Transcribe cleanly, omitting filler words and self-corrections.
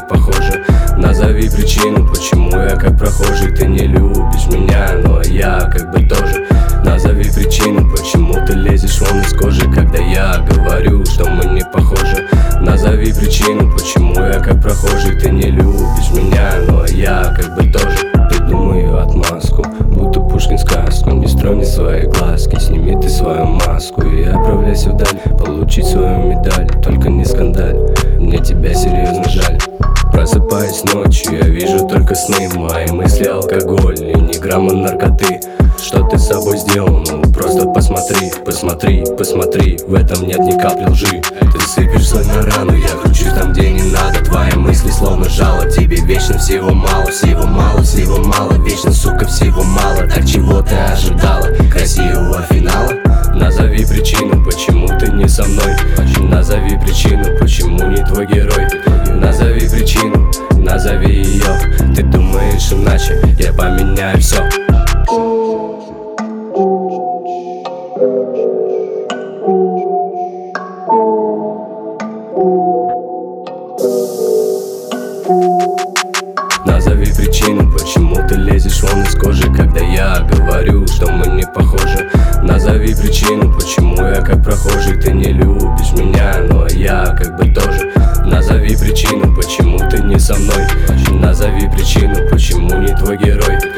похожа. Назови причину, почему я как прохожий. Ты не любишь меня, но я как бы тоже. Назови причину, почему ты лезешь вон из кожи, когда я говорю, что мы не похожи. Назови причину, почему я как прохожий. Ты не любишь меня, но я как бы тоже. Придумаю отмазку, будто Пушкин сказку. Не строй мне свои глазки, сними ты свою маску и отправляйся вдаль, получить свою медаль. Только не скандаль, мне тебя серьезно жаль. Просыпаясь ночью, я вижу только сны. Мои мысли алкоголь и ни грамма наркоты. Что ты с собой сделал? Ну просто посмотри, посмотри, посмотри. В этом нет ни капли лжи. Ты сыпешь соль на рану, я кручусь там, где не надо. Твои мысли словно жало, тебе вечно всего мало. Всего мало, всего мало, вечно, сука, всего мало. Так чего ты ожидала? Красивого финала? Назови причину, почему ты не со мной. Назови причину, почему не твой герой. Назови причину, назови ее. Ты думаешь иначе, я поменяю все. Назови причину, почему ты лезешь вон из кожи, когда я говорю, что мы не похожи. Назови причину, почему я как прохожий. Ты не любишь меня, но я как бы тоже. Назови причину, почему ты не со мной. Назови причину, почему не твой герой.